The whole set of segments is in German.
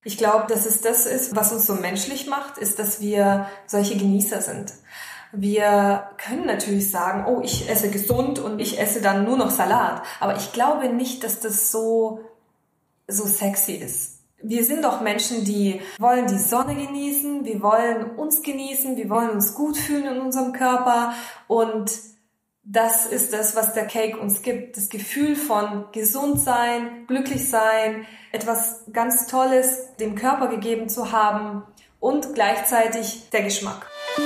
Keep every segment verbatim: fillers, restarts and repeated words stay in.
Ich glaube, dass es das ist, was uns so menschlich macht, ist, dass wir solche Genießer sind. Wir können natürlich sagen, oh, ich esse gesund und ich esse dann nur noch Salat. Aber ich glaube nicht, dass das so, so sexy ist. Wir sind doch Menschen, die wollen die Sonne genießen, wir wollen uns genießen, wir wollen uns gut fühlen in unserem Körper. Und das ist das, was der Cake uns gibt. Das Gefühl von gesund sein, glücklich sein, etwas ganz Tolles dem Körper gegeben zu haben und gleichzeitig der Geschmack.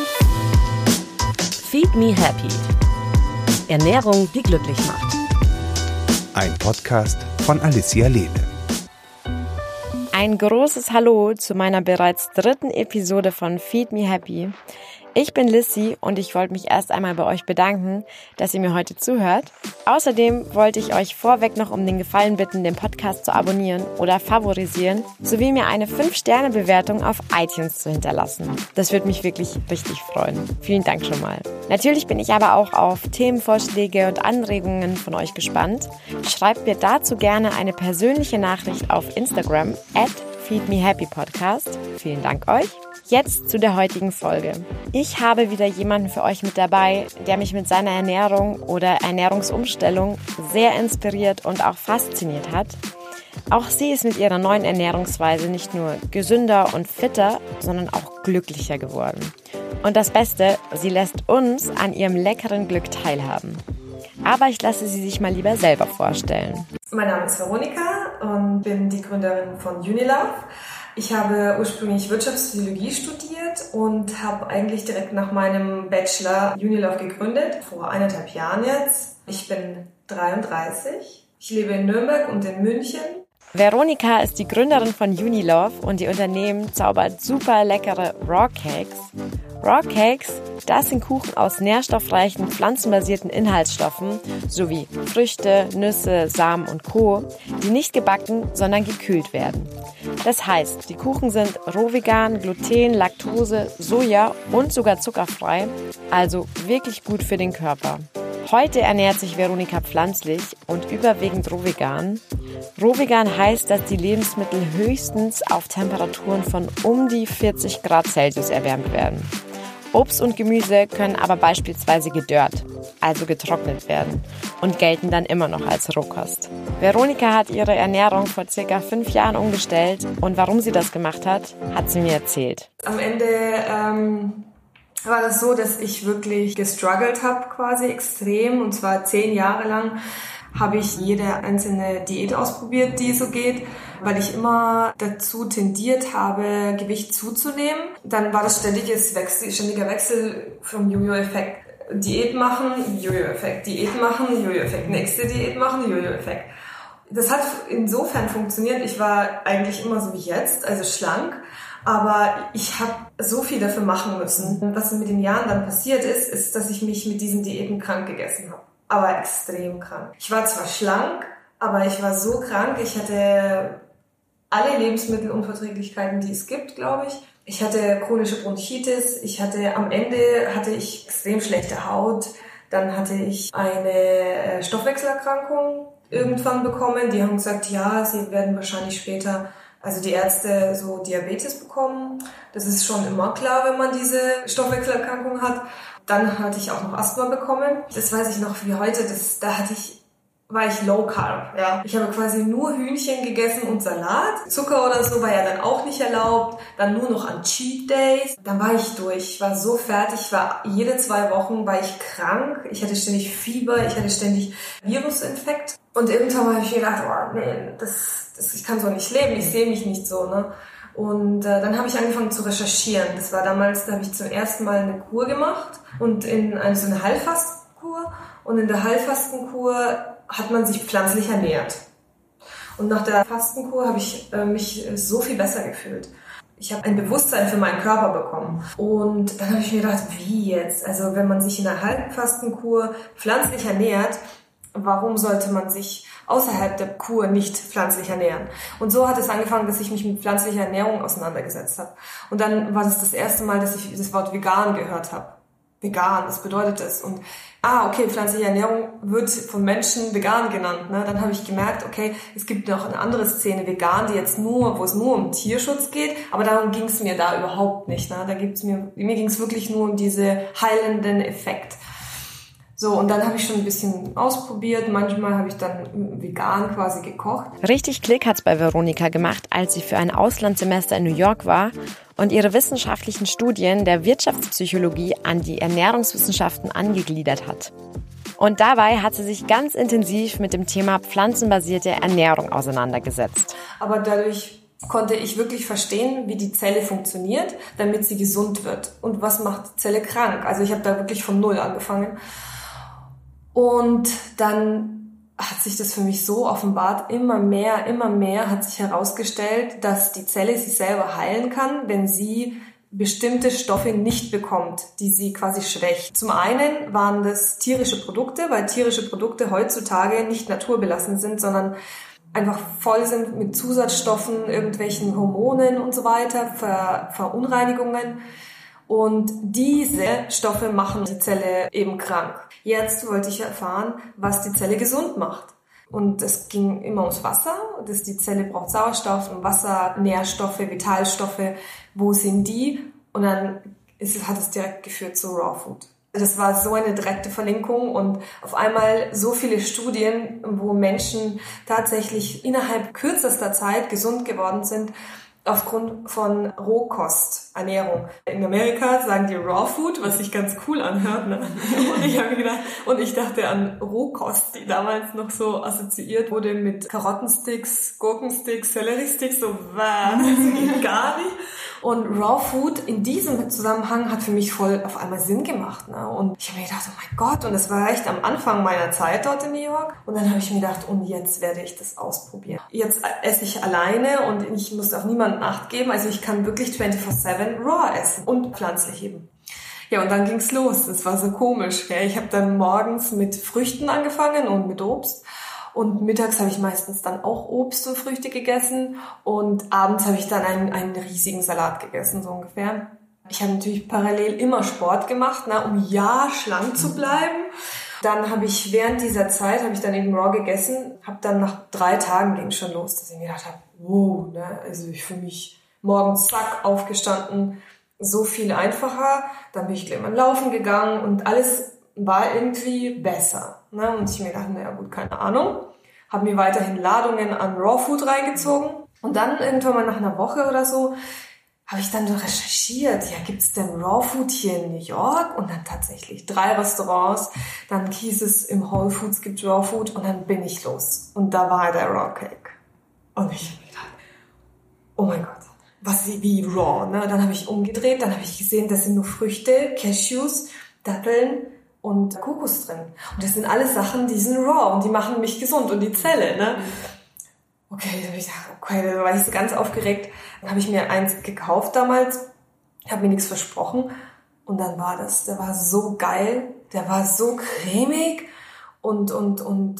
Feed Me Happy. Ernährung, die glücklich macht. Ein Podcast von Alicia Lehne. Ein großes Hallo zu meiner bereits dritten Episode von Feed Me Happy. Ich bin Lissy und ich wollte mich erst einmal bei euch bedanken, dass ihr mir heute zuhört. Außerdem wollte ich euch vorweg noch um den Gefallen bitten, den Podcast zu abonnieren oder favorisieren, sowie mir eine fünf Sterne Bewertung auf iTunes zu hinterlassen. Das würde mich wirklich richtig freuen. Vielen Dank schon mal. Natürlich bin ich aber auch auf Themenvorschläge und Anregungen von euch gespannt. Schreibt mir dazu gerne eine persönliche Nachricht auf Instagram at feedmehappypodcast. Vielen Dank euch. Jetzt zu der heutigen Folge. Ich habe wieder jemanden für euch mit dabei, der mich mit seiner Ernährung oder Ernährungsumstellung sehr inspiriert und auch fasziniert hat. Auch sie ist mit ihrer neuen Ernährungsweise nicht nur gesünder und fitter, sondern auch glücklicher geworden. Und das Beste, sie lässt uns an ihrem leckeren Glück teilhaben. Aber ich lasse sie sich mal lieber selber vorstellen. Mein Name ist Veronika und bin die Gründerin von Unilove. Ich habe ursprünglich Wirtschaftspsychologie studiert und habe eigentlich direkt nach meinem Bachelor Unilove gegründet, vor eineinhalb Jahren jetzt. Ich bin dreiunddreißig. Ich lebe in Nürnberg und in München. Veronika ist die Gründerin von Unilove und ihr Unternehmen zaubert super leckere Raw Cakes. Raw Cakes, das sind Kuchen aus nährstoffreichen, pflanzenbasierten Inhaltsstoffen sowie Früchte, Nüsse, Samen und Co., die nicht gebacken, sondern gekühlt werden. Das heißt, die Kuchen sind rohvegan, Gluten, Laktose, Soja und sogar zuckerfrei, also wirklich gut für den Körper. Heute ernährt sich Veronika pflanzlich und überwiegend rohvegan. Rohvegan heißt, dass die Lebensmittel höchstens auf Temperaturen von um die vierzig Grad Celsius erwärmt werden. Obst und Gemüse können aber beispielsweise gedörrt, also getrocknet werden und gelten dann immer noch als Rohkost. Veronika hat ihre Ernährung vor circa fünf Jahren umgestellt und warum sie das gemacht hat, hat sie mir erzählt. Am Ende ähm, war das so, dass ich wirklich gestruggelt habe, quasi extrem, und zwar zehn Jahre lang habe ich jede einzelne Diät ausprobiert, die so geht, weil ich immer dazu tendiert habe, Gewicht zuzunehmen. Dann war das ständiges Wechsel, ständiger Wechsel vom Jojo-Effekt. Diät machen, Jojo-Effekt, Diät machen, Jojo-Effekt, nächste Diät machen, Jojo-Effekt. Das hat insofern funktioniert, ich war eigentlich immer so wie jetzt, also schlank, aber ich habe so viel dafür machen müssen. Was mit den Jahren dann passiert ist, ist, dass ich mich mit diesen Diäten krank gegessen habe. Aber extrem krank. Ich war zwar schlank, aber ich war so krank, ich hatte alle Lebensmittelunverträglichkeiten, die es gibt, glaube ich. Ich hatte chronische Bronchitis, ich hatte am Ende hatte ich extrem schlechte Haut, dann hatte ich eine Stoffwechselerkrankung irgendwann bekommen. Die haben gesagt, ja, sie werden wahrscheinlich später, also die Ärzte, so Diabetes bekommen. Das ist schon immer klar, wenn man diese Stoffwechselerkrankung hat. Dann hatte ich auch noch Asthma bekommen. Das weiß ich noch wie heute. Das, da hatte ich, war ich Low Carb. Ja. Ich habe quasi nur Hühnchen gegessen und Salat. Zucker oder so war ja dann auch nicht erlaubt. Dann nur noch an Cheat Days. Dann war ich durch. Ich war so fertig. Ich war jede zwei Wochen war ich krank. Ich hatte ständig Fieber. Ich hatte ständig Virusinfekt. Und irgendwann habe ich mir gedacht, oh nee, das, das, ich kann so nicht leben. Ich sehe mich nicht so, ne? Und äh, dann habe ich angefangen zu recherchieren. Das war damals, da habe ich zum ersten Mal eine Kur gemacht und in eine, so eine Heilfastenkur. Und in der Heilfastenkur hat man sich pflanzlich ernährt. Und nach der Fastenkur habe ich äh, mich so viel besser gefühlt. Ich habe ein Bewusstsein für meinen Körper bekommen. Und dann habe ich mir gedacht, wie jetzt? Also wenn man sich in der Heilfastenkur pflanzlich ernährt, warum sollte man sich außerhalb der Kur nicht pflanzlich ernähren? Und so hat es angefangen, dass ich mich mit pflanzlicher Ernährung auseinandergesetzt habe. Und dann war das das erste Mal, dass ich das Wort vegan gehört habe. vegan, was bedeutet das? Und ah, okay, pflanzliche Ernährung wird von Menschen vegan genannt. Ne? Dann habe ich gemerkt, okay, es gibt noch eine andere Szene, vegan, die jetzt nur, wo es nur um Tierschutz geht, aber darum ging es mir da überhaupt nicht. Ne? Da gibt's mir, mir ging es wirklich nur um diese heilenden Effekt. So, und dann habe ich schon ein bisschen ausprobiert. Manchmal habe ich dann vegan quasi gekocht. Richtig Klick hat's bei Veronika gemacht, als sie für ein Auslandssemester in New York war und ihre wissenschaftlichen Studien der Wirtschaftspsychologie an die Ernährungswissenschaften angegliedert hat. Und dabei hat sie sich ganz intensiv mit dem Thema pflanzenbasierte Ernährung auseinandergesetzt. Aber dadurch konnte ich wirklich verstehen, wie die Zelle funktioniert, damit sie gesund wird. Und was macht die Zelle krank? Also ich habe da wirklich von Null angefangen. Und dann hat sich das für mich so offenbart, immer mehr, immer mehr hat sich herausgestellt, dass die Zelle sich selber heilen kann, wenn sie bestimmte Stoffe nicht bekommt, die sie quasi schwächt. Zum einen waren das tierische Produkte, weil tierische Produkte heutzutage nicht naturbelassen sind, sondern einfach voll sind mit Zusatzstoffen, irgendwelchen Hormonen und so weiter, Ver- Verunreinigungen. Und diese Stoffe machen die Zelle eben krank. Jetzt wollte ich erfahren, was die Zelle gesund macht. Und es ging immer ums Wasser. Das, die Zelle braucht Sauerstoff und Wasser, Nährstoffe, Vitalstoffe. Wo sind die? Und dann ist es, hat es direkt geführt zu Raw Food. Das war so eine direkte Verlinkung und auf einmal so viele Studien, wo Menschen tatsächlich innerhalb kürzester Zeit gesund geworden sind, aufgrund von Rohkosternährung. In Amerika sagen die Raw Food, was sich ganz cool anhört. Ne? Und ich habe mir gedacht, und ich dachte an Rohkost, die damals noch so assoziiert wurde mit Karottensticks, Gurkensticks, Selleriesticks, so was, das geht gar nicht. Und Raw Food in diesem Zusammenhang hat für mich voll auf einmal Sinn gemacht. Ne? Und ich habe mir gedacht, oh mein Gott, und das war echt am Anfang meiner Zeit dort in New York. Und dann habe ich mir gedacht, und jetzt werde ich das ausprobieren. Jetzt esse ich alleine und ich muss auf niemanden Acht geben. Also ich kann wirklich vierundzwanzig sieben Raw essen und pflanzlich eben. Ja, und dann ging's los. Das war so komisch. Gell? Ich habe dann morgens mit Früchten angefangen und mit Obst. Und mittags habe ich meistens dann auch Obst und Früchte gegessen. Und abends habe ich dann einen, einen riesigen Salat gegessen, so ungefähr. Ich habe natürlich parallel immer Sport gemacht, ne, um ja schlank zu bleiben. Dann habe ich während dieser Zeit, habe ich dann eben Raw gegessen, habe dann nach drei Tagen ging es schon los, dass ich mir gedacht habe, wow, ne, also ich fühle mich morgens zack aufgestanden, so viel einfacher. Dann bin ich gleich mal laufen gegangen und alles war irgendwie besser. Ne? Und ich mir gedacht, naja gut, keine Ahnung. Habe mir weiterhin Ladungen an Raw Food reingezogen. Und dann irgendwann mal nach einer Woche oder so habe ich dann so recherchiert, ja, gibt's denn Raw Food hier in New York? Und dann tatsächlich drei Restaurants. Dann hieß es, im Whole Foods gibt Raw Food. Und dann bin ich los. Und da war der Raw Cake. Und ich habe mir gedacht, oh mein Gott, was wie Raw, ne? Dann habe ich umgedreht, dann habe ich gesehen, das sind nur Früchte, Cashews, Datteln und Kokos drin. Und das sind alles Sachen, die sind raw und die machen mich gesund und die Zelle, ne? Okay, dann habe ich gedacht, okay, da war ich so ganz aufgeregt. Dann habe ich mir eins gekauft damals, habe mir nichts versprochen und dann war das, der war so geil, der war so cremig und, und, und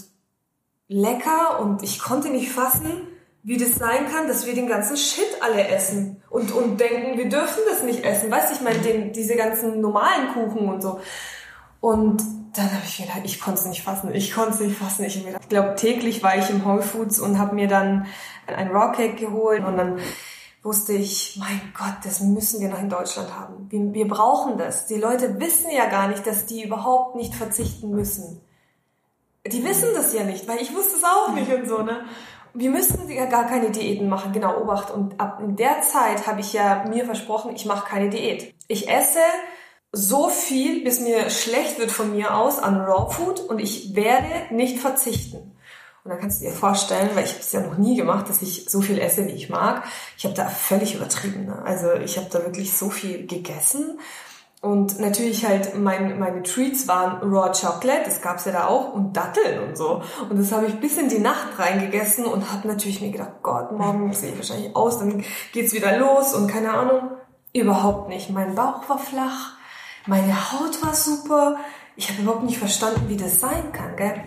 lecker und ich konnte nicht fassen, wie das sein kann, dass wir den ganzen Shit alle essen und, und denken, wir dürfen das nicht essen. Weißt du, ich meine, den, diese ganzen normalen Kuchen und so. Und dann habe ich mir gedacht, ich konnte es nicht fassen, ich konnte es nicht fassen. Ich, ich glaube, täglich war ich im Whole Foods und habe mir dann ein Raw Cake geholt und dann wusste ich, mein Gott, das müssen wir noch in Deutschland haben. Wir, wir brauchen das. Die Leute wissen ja gar nicht, dass die überhaupt nicht verzichten müssen. Die wissen das ja nicht, weil ich wusste es auch nicht und so, ne? Wir müssen ja gar keine Diäten machen, genau, Obacht. Und ab in der Zeit habe ich ja mir versprochen, ich mache keine Diät. Ich esse so viel, bis mir schlecht wird von mir aus an Raw Food und ich werde nicht verzichten. Und dann kannst du dir vorstellen, weil ich habe es ja noch nie gemacht, dass ich so viel esse, wie ich mag. Ich habe da völlig übertrieben. Ne? Also ich habe da wirklich so viel gegessen. Und natürlich halt mein, meine Treats waren Raw Chocolate, das gab's ja da auch, und Datteln und so. Und das habe ich bis in die Nacht reingegessen und habe natürlich mir gedacht, Gott, morgen sehe ich wahrscheinlich aus, dann geht's wieder los und keine Ahnung. Überhaupt nicht. Mein Bauch war flach, meine Haut war super. Ich habe überhaupt nicht verstanden, wie das sein kann, gell?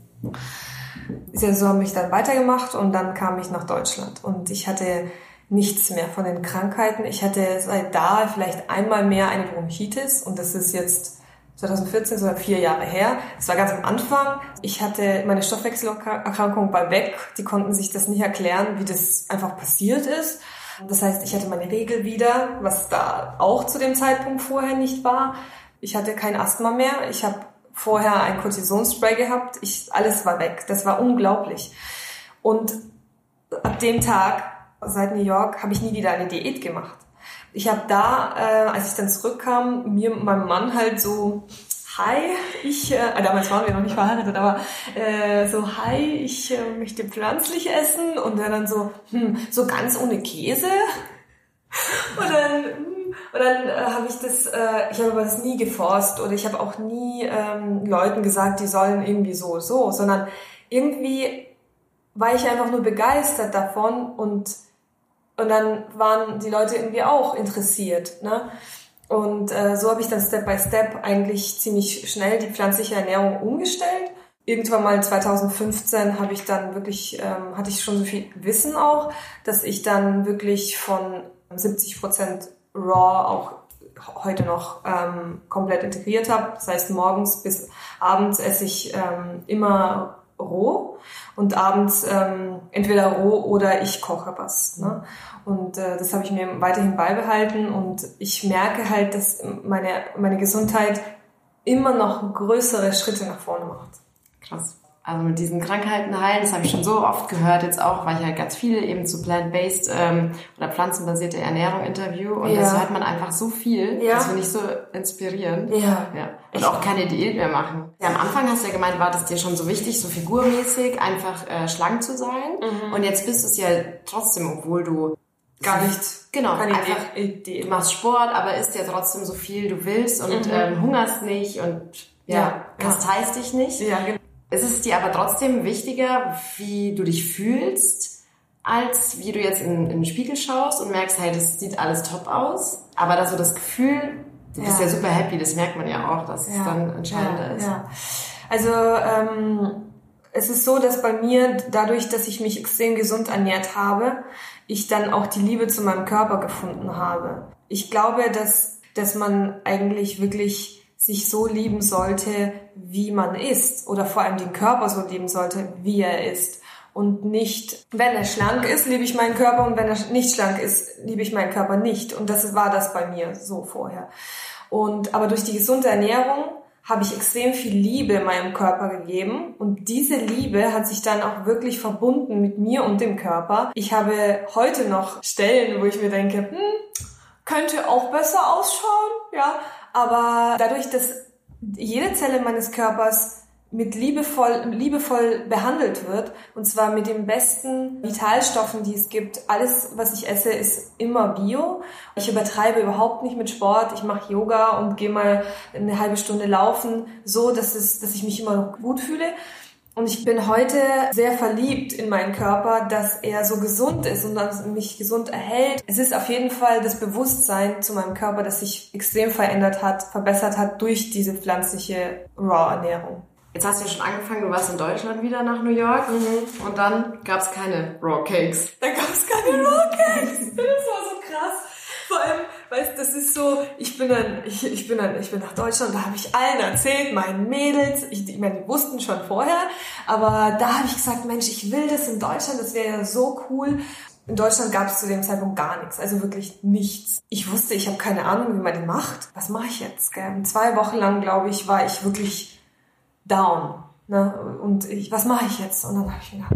So habe ich dann weitergemacht und dann kam ich nach Deutschland. Und ich hatte nichts mehr von den Krankheiten. Ich hatte seit da vielleicht einmal mehr eine Bronchitis und das ist jetzt zwanzig vierzehn, so vier Jahre her. Das war ganz am Anfang. Ich hatte meine Stoffwechselerkrankung bei weg. Die konnten sich das nicht erklären, wie das einfach passiert ist. Das heißt, ich hatte meine Regel wieder, was da auch zu dem Zeitpunkt vorher nicht war. Ich hatte kein Asthma mehr. Ich habe vorher ein Cortisonspray gehabt. Ich, alles war weg. Das war unglaublich. Und ab dem Tag, seit New York, habe ich nie wieder eine Diät gemacht. Ich habe da, äh, als ich dann zurückkam, mir und meinem Mann halt so, hi, ich, äh, damals waren wir noch nicht verheiratet, aber äh, so, hi, ich äh, möchte pflanzlich essen. Und er dann so, hm, so ganz ohne Käse. Und dann, hm, und dann äh, habe ich das, äh, ich habe aber das nie geforst oder ich habe auch nie ähm, Leuten gesagt, die sollen irgendwie so, so, sondern irgendwie war ich einfach nur begeistert davon und Und dann waren die Leute irgendwie auch interessiert, ne? Und äh, so habe ich dann Step by Step eigentlich ziemlich schnell die pflanzliche Ernährung umgestellt. Irgendwann mal zwanzig fünfzehn habe ich dann wirklich, ähm, hatte ich schon so viel Wissen auch, dass ich dann wirklich von siebzig Prozent Raw auch heute noch ähm, komplett integriert habe. Das heißt, morgens bis abends esse ich ähm, immer roh und abends ähm, entweder roh oder ich koche was. Ne? Und äh, das habe ich mir weiterhin beibehalten und ich merke halt, dass meine, meine Gesundheit immer noch größere Schritte nach vorne macht. Krass. Also mit diesen Krankheiten heilen, das habe ich schon so oft gehört, jetzt auch, weil ich halt ganz viel eben zu plant-based ähm, oder pflanzenbasierte Ernährung interview und ja. Das hört man einfach so viel, ja. Das finde ich so inspirierend. Ja. Ja. Und auch keine Diät mehr machen. Ja, am Anfang hast du ja gemeint, war das dir schon so wichtig, so figurmäßig einfach äh, schlank zu sein mhm. Und jetzt bist du es ja trotzdem, obwohl du gar nicht, genau, keine einfach, Idee. Du machst Sport, aber isst ja trotzdem so viel du willst und mhm. ähm, hungerst nicht und ja, ja. kasteist dich nicht. Ja, genau. Ist es dir aber trotzdem wichtiger, wie du dich fühlst, als wie du jetzt in, in den Spiegel schaust und merkst, hey, das sieht alles top aus, aber dass du das Gefühl, du bist ja, ja super happy, das merkt man ja auch, dass ja. es dann entscheidender ja, ist. Ja. Also ähm, es ist so, dass bei mir, dadurch, dass ich mich extrem gesund ernährt habe, ich dann auch die Liebe zu meinem Körper gefunden habe. Ich glaube, dass, dass man eigentlich wirklich sich so lieben sollte, wie man ist, oder vor allem den Körper so lieben sollte, wie er ist. Und nicht, wenn er schlank ist, liebe ich meinen Körper, und wenn er nicht schlank ist, liebe ich meinen Körper nicht. Und das war das bei mir so vorher. Und aber durch die gesunde Ernährung habe ich extrem viel Liebe meinem Körper gegeben, und diese Liebe hat sich dann auch wirklich verbunden mit mir und dem Körper. Ich habe heute noch Stellen, wo ich mir denke, hm, könnte auch besser ausschauen, ja, aber dadurch, dass jede Zelle meines Körpers mit liebevoll, liebevoll behandelt wird, und zwar mit den besten Vitalstoffen, die es gibt. Alles, was ich esse, ist immer Bio. Ich übertreibe überhaupt nicht mit Sport. Ich mache Yoga und gehe mal eine halbe Stunde laufen, so dass es, dass ich mich immer gut fühle. Und ich bin heute sehr verliebt in meinen Körper, dass er so gesund ist und dass er mich gesund erhält. Es ist auf jeden Fall das Bewusstsein zu meinem Körper, das sich extrem verändert hat, verbessert hat durch diese pflanzliche Raw-Ernährung. Jetzt hast du ja schon angefangen, du warst in Deutschland wieder nach New York mhm. und dann gab es keine Raw Cakes. Dann gab es keine Raw Cakes. Das war so krass. Vor allem, weißt, das ist so, ich bin dann, ich, ich bin dann, ich bin nach Deutschland, da habe ich allen erzählt, meinen Mädels, ich, ich meine, die wussten schon vorher, aber da habe ich gesagt, Mensch, ich will das in Deutschland, das wäre ja so cool. In Deutschland gab es zu dem Zeitpunkt gar nichts, also wirklich nichts. Ich wusste, ich habe keine Ahnung, wie man den macht. Was mache ich jetzt? Gell? Zwei Wochen lang, glaube ich, war ich wirklich down. Ne? Und ich, was mache ich jetzt? Und dann habe ich mir gedacht,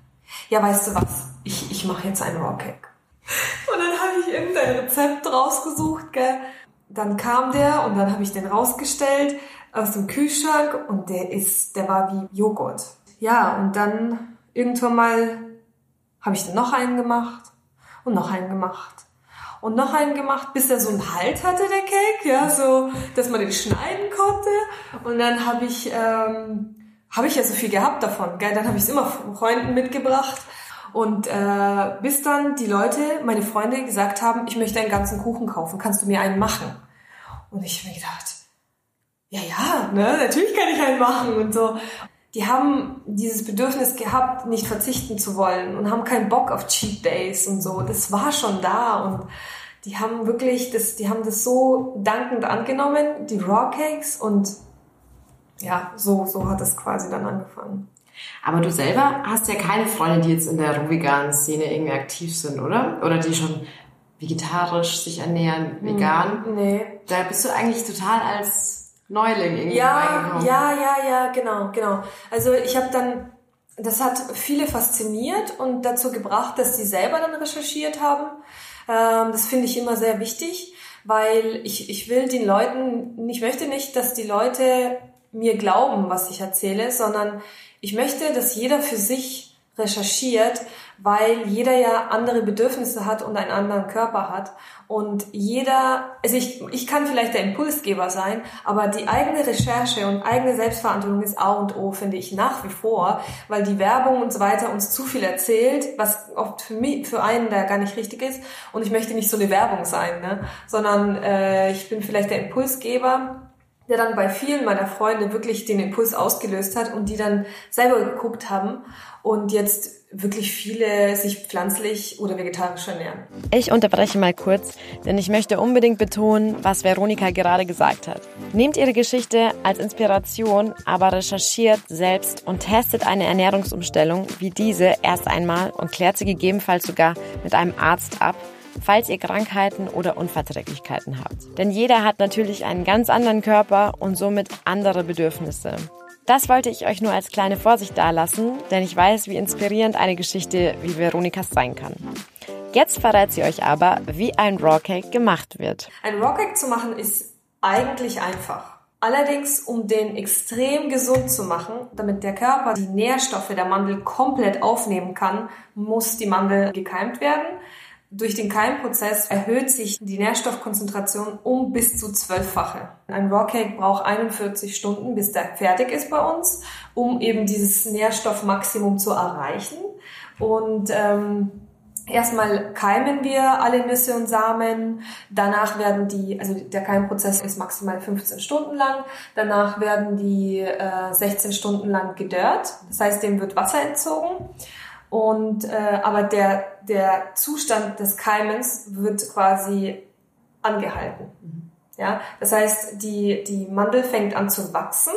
ja, weißt du was, ich, ich mache jetzt einen Raw Cake. Und dann habe ich irgendein Rezept rausgesucht, gell. Dann kam der und dann habe ich den rausgestellt aus dem Kühlschrank und der ist, der war wie Joghurt. Ja, und dann irgendwann mal habe ich dann noch einen gemacht und noch einen gemacht und noch einen gemacht, bis er so einen Halt hatte, der Cake, ja, so, dass man den schneiden konnte. Und dann habe ich, ähm, habe ich ja so viel gehabt davon, gell. Dann habe ich es immer Freunden mitgebracht. Und äh, bis dann die Leute, meine Freunde, gesagt haben, ich möchte einen ganzen Kuchen kaufen, kannst du mir einen machen? Und ich habe mir gedacht, ja, ja, ne, natürlich kann ich einen machen und so. Die haben dieses Bedürfnis gehabt, nicht verzichten zu wollen und haben keinen Bock auf Cheat Days und so. Das war schon da und die haben wirklich, das, die haben das so dankend angenommen, die Raw Cakes, und ja, so, so hat es quasi dann angefangen. Aber du selber hast ja keine Freunde, die jetzt in der rohveganen Szene irgendwie aktiv sind, oder? Oder die schon vegetarisch sich ernähren, vegan? Nee. Da bist du eigentlich total als Neuling irgendwie ja, reingekommen. Ja, ja, ja, genau, genau. Also ich habe dann, das hat viele fasziniert und dazu gebracht, dass die selber dann recherchiert haben. Ähm, das finde ich immer sehr wichtig, weil ich, ich will den Leuten, ich möchte nicht, dass die Leute mir glauben, was ich erzähle, sondern ich möchte, dass jeder für sich recherchiert, weil jeder ja andere Bedürfnisse hat und einen anderen Körper hat. Und jeder, also ich, ich kann vielleicht der Impulsgeber sein, aber die eigene Recherche und eigene Selbstverantwortung ist A und O, finde ich, nach wie vor, weil die Werbung und so weiter uns zu viel erzählt, was oft für mich, für einen da gar nicht richtig ist. Und ich möchte nicht so eine Werbung sein, ne? Sondern äh, ich bin vielleicht der Impulsgeber, der dann bei vielen meiner Freunde wirklich den Impuls ausgelöst hat und die dann selber geguckt haben und jetzt wirklich viele sich pflanzlich oder vegetarisch ernähren. Ich unterbreche mal kurz, denn ich möchte unbedingt betonen, was Veronika gerade gesagt hat. Nehmt ihre Geschichte als Inspiration, aber recherchiert selbst und testet eine Ernährungsumstellung wie diese erst einmal und klärt sie gegebenenfalls sogar mit einem Arzt ab, falls ihr Krankheiten oder Unverträglichkeiten habt. Denn jeder hat natürlich einen ganz anderen Körper und somit andere Bedürfnisse. Das wollte ich euch nur als kleine Vorsicht dalassen, denn ich weiß, wie inspirierend eine Geschichte wie Veronikas sein kann. Jetzt verrät sie euch aber, wie ein Raw Cake gemacht wird. Ein Raw Cake zu machen ist eigentlich einfach. Allerdings, um den extrem gesund zu machen, damit der Körper die Nährstoffe der Mandel komplett aufnehmen kann, muss die Mandel gekeimt werden. Durch den Keimprozess erhöht sich die Nährstoffkonzentration um bis zu zwölffache. Ein Raw Cake braucht einundvierzig Stunden, bis der fertig ist bei uns, um eben dieses Nährstoffmaximum zu erreichen. Und ähm, erstmal keimen wir alle Nüsse und Samen. Danach werden die, also der Keimprozess ist maximal fünfzehn Stunden lang. Danach werden die äh, sechzehn Stunden lang gedörrt. Das heißt, dem wird Wasser entzogen. Und äh, aber der der Zustand des Keimens wird quasi angehalten. Mhm. Ja, das heißt, die die Mandel fängt an zu wachsen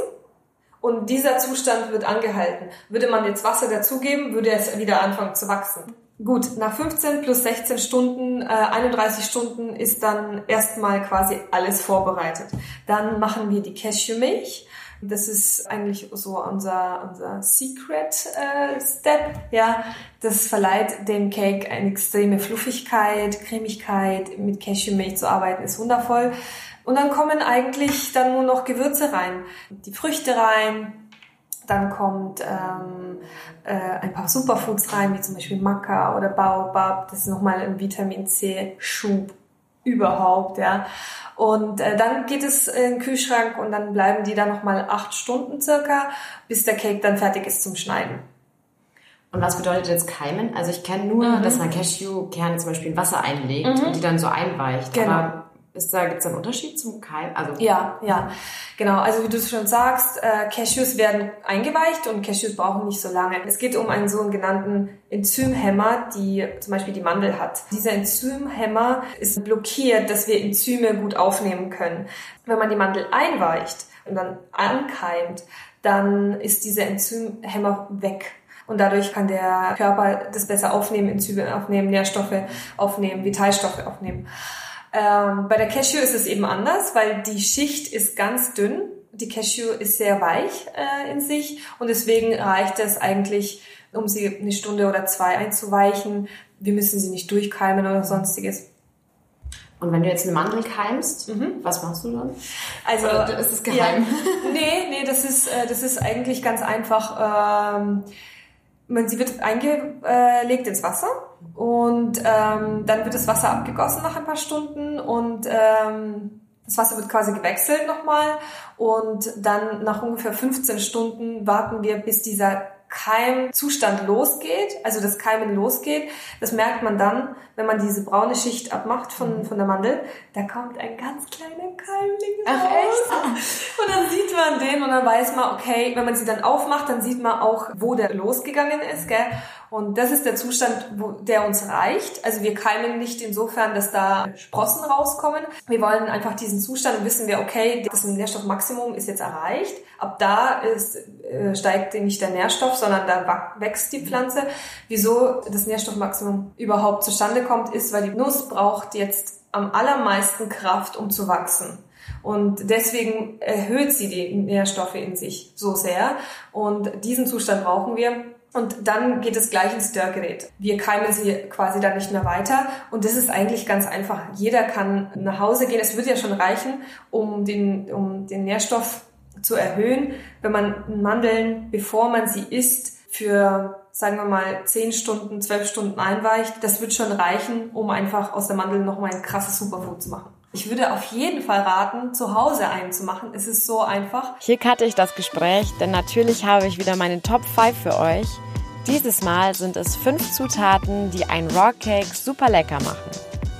und dieser Zustand wird angehalten. Würde man jetzt Wasser dazugeben, würde es wieder anfangen zu wachsen. Gut, nach fünfzehn plus sechzehn Stunden, äh, einunddreißig Stunden ist dann erstmal quasi alles vorbereitet. Dann machen wir die Cashewmilch. Das ist eigentlich so unser unser Secret äh, Step, ja. Das verleiht dem Cake eine extreme Fluffigkeit, Cremigkeit. Mit Cashewmilch zu arbeiten ist wundervoll. Und dann kommen eigentlich dann nur noch Gewürze rein, die Früchte rein. Dann kommt ähm, äh, ein paar Superfoods rein, wie zum Beispiel Maca oder Baobab. Das ist nochmal ein Vitamin C Schub überhaupt, ja. Und äh, dann geht es in den Kühlschrank und dann bleiben die da nochmal acht Stunden circa, bis der Cake dann fertig ist zum Schneiden. Und was bedeutet jetzt keimen? Also ich kenne nur, mhm. dass man Cashewkerne zum Beispiel in Wasser einlegt mhm. und die dann so einweicht. Genau. Aber ist da, gibt's da einen Unterschied zum Keimen? Also ja, ja, genau. Also wie du schon sagst, äh, Cashews werden eingeweicht und Cashews brauchen nicht so lange. Es geht um einen sogenannten Enzymhemmer, die zum Beispiel die Mandel hat. Dieser Enzymhemmer ist blockiert, dass wir Enzyme gut aufnehmen können. Wenn man die Mandel einweicht und dann ankeimt, dann ist dieser Enzymhemmer weg. Und dadurch kann der Körper das besser aufnehmen, Enzyme aufnehmen, Nährstoffe aufnehmen, Vitalstoffe aufnehmen. Ähm, bei der Cashew ist es eben anders, weil die Schicht ist ganz dünn. Die Cashew ist sehr weich äh, in sich und deswegen reicht es eigentlich, um sie eine Stunde oder zwei einzuweichen. Wir müssen sie nicht durchkeimen oder sonstiges. Und wenn du jetzt eine Mandel keimst, mhm. was machst du dann? Also oder ist es geheim? Ja, nee, nee, das ist äh, das ist eigentlich ganz einfach. Ähm, man, sie wird eingelegt ins Wasser. Und ähm, dann wird das Wasser abgegossen nach ein paar Stunden und ähm, das Wasser wird quasi gewechselt nochmal und dann nach ungefähr fünfzehn Stunden warten wir, bis dieser Keimzustand losgeht, also das Keimen losgeht. Das merkt man dann, wenn man diese braune Schicht abmacht von, von der Mandel. Da kommt ein ganz kleiner Keimling raus. Ach echt? Und dann sieht man den und dann weiß man, okay, wenn man sie dann aufmacht, dann sieht man auch, wo der losgegangen ist, gell? Und das ist der Zustand, wo, der uns reicht. Also wir keimen nicht insofern, dass da Sprossen rauskommen. Wir wollen einfach diesen Zustand und wissen wir, okay, das Nährstoffmaximum ist jetzt erreicht. Ab da ist, äh, steigt nicht der Nährstoff, sondern da wächst die Pflanze. Wieso das Nährstoffmaximum überhaupt zustande kommt, ist, weil die Nuss braucht jetzt am allermeisten Kraft, um zu wachsen. Und deswegen erhöht sie die Nährstoffe in sich so sehr. Und diesen Zustand brauchen wir. Und dann geht es gleich ins Dörrgerät. Wir keimen sie quasi dann nicht mehr weiter. Und das ist eigentlich ganz einfach. Jeder kann nach Hause gehen. Es würde ja schon reichen, um den, um den Nährstoff zu erhöhen, wenn man Mandeln, bevor man sie isst, für, sagen wir mal, zehn Stunden, zwölf Stunden einweicht. Das wird schon reichen, um einfach aus der Mandel nochmal ein krasses Superfood zu machen. Ich würde auf jeden Fall raten, zu Hause einen zu machen. Es ist so einfach. Hier cutte ich das Gespräch, denn natürlich habe ich wieder meine Top fünf für euch. Dieses Mal sind es fünf Zutaten, die einen Raw Cake super lecker machen.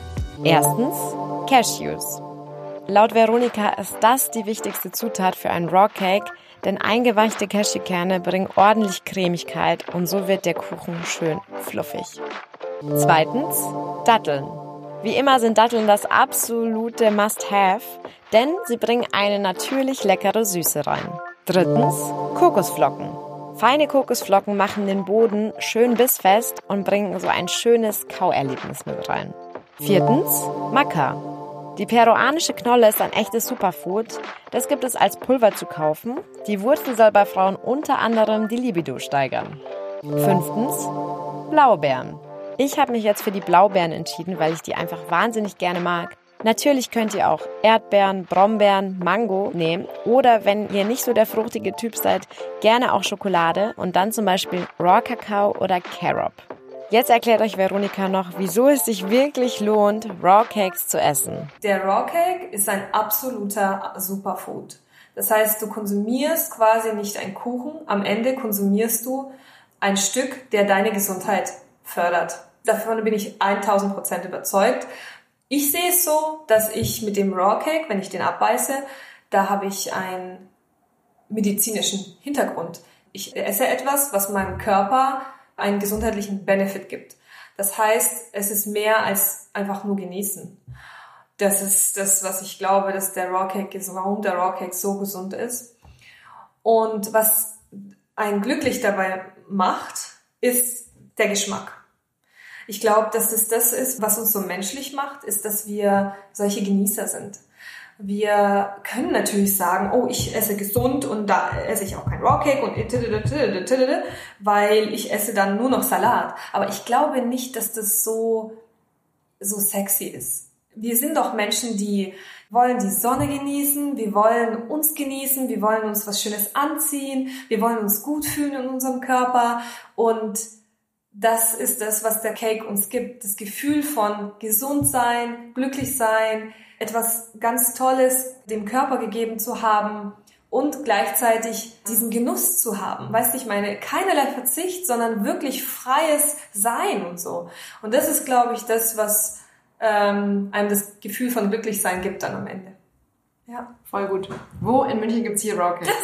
Erstens Cashews. Laut Veronika ist das die wichtigste Zutat für einen Raw Cake, denn eingeweichte Cashewkerne bringen ordentlich Cremigkeit und so wird der Kuchen schön fluffig. Zweitens Datteln. Wie immer sind Datteln das absolute Must-Have, denn sie bringen eine natürlich leckere Süße rein. Drittens Kokosflocken. Feine Kokosflocken machen den Boden schön bissfest und bringen so ein schönes Kauerlebnis mit rein. Viertens Maca. Die peruanische Knolle ist ein echtes Superfood. Das gibt es als Pulver zu kaufen. Die Wurzel soll bei Frauen unter anderem die Libido steigern. Fünftens Blaubeeren. Ich habe mich jetzt für die Blaubeeren entschieden, weil ich die einfach wahnsinnig gerne mag. Natürlich könnt ihr auch Erdbeeren, Brombeeren, Mango nehmen oder wenn ihr nicht so der fruchtige Typ seid, gerne auch Schokolade und dann zum Beispiel Raw Kakao oder Carob. Jetzt erklärt euch Veronika noch, wieso es sich wirklich lohnt, Raw Cakes zu essen. Der Raw Cake ist ein absoluter Superfood. Das heißt, du konsumierst quasi nicht einen Kuchen, am Ende konsumierst du ein Stück, der deine Gesundheit fördert. Davon bin ich tausend Prozent überzeugt. Ich sehe es so, dass ich mit dem Raw Cake, wenn ich den abbeiße, da habe ich einen medizinischen Hintergrund. Ich esse etwas, was meinem Körper einen gesundheitlichen Benefit gibt. Das heißt, es ist mehr als einfach nur genießen. Das ist das, was ich glaube, dass der Raw Cake ist, warum der Raw Cake so gesund ist. Und was einen glücklich dabei macht, ist der Geschmack. Ich glaube, dass das das ist, was uns so menschlich macht, ist, dass wir solche Genießer sind. Wir können natürlich sagen, oh, ich esse gesund und da esse ich auch kein Raw Cake und weil ich esse dann nur noch Salat. Aber ich glaube nicht, dass das so, so sexy ist. Wir sind doch Menschen, die wollen die Sonne genießen, wir wollen uns genießen, wir wollen uns was Schönes anziehen, wir wollen uns gut fühlen in unserem Körper und das ist das, was der Cake uns gibt. Das Gefühl von gesund sein, glücklich sein, etwas ganz Tolles dem Körper gegeben zu haben und gleichzeitig diesen Genuss zu haben. Weißt du, ich meine, keinerlei Verzicht, sondern wirklich freies Sein und so. Und das ist, glaube ich, das, was ähm, einem das Gefühl von Glücklichsein gibt dann am Ende. Ja. Voll gut. Wo in München gibt's hier Raw Cakes?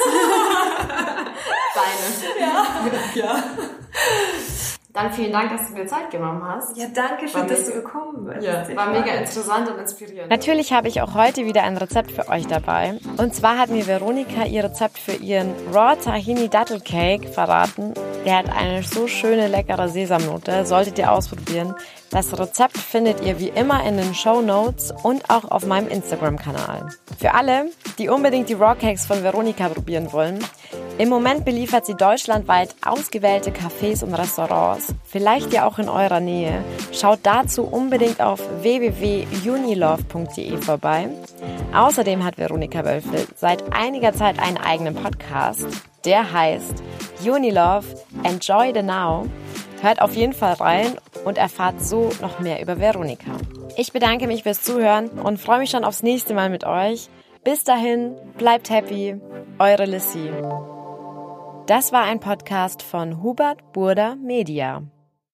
Deine. Ja. Ja. Dann vielen Dank, dass du dir Zeit genommen hast. Ja, danke schön, dass du gekommen bist. Ja, war mega interessant und inspirierend. Natürlich habe ich auch heute wieder ein Rezept für euch dabei. Und zwar hat mir Veronika ihr Rezept für ihren Raw Tahini Dattel Cake verraten. Der hat eine so schöne, leckere Sesamnote. Solltet ihr ausprobieren. Das Rezept findet ihr wie immer in den Shownotes und auch auf meinem Instagram-Kanal. Für alle, die unbedingt die Raw Cakes von Veronika probieren wollen, im Moment beliefert sie deutschlandweit ausgewählte Cafés und Restaurants, vielleicht ja auch in eurer Nähe. Schaut dazu unbedingt auf w w w punkt unilove punkt d e vorbei. Außerdem hat Veronika Wölfel seit einiger Zeit einen eigenen Podcast, der heißt Unilove Enjoy the Now. Hört auf jeden Fall rein und erfahrt so noch mehr über Veronika. Ich bedanke mich fürs Zuhören und freue mich schon aufs nächste Mal mit euch. Bis dahin, bleibt happy, eure Lissy. Das war ein Podcast von Hubert Burda Media.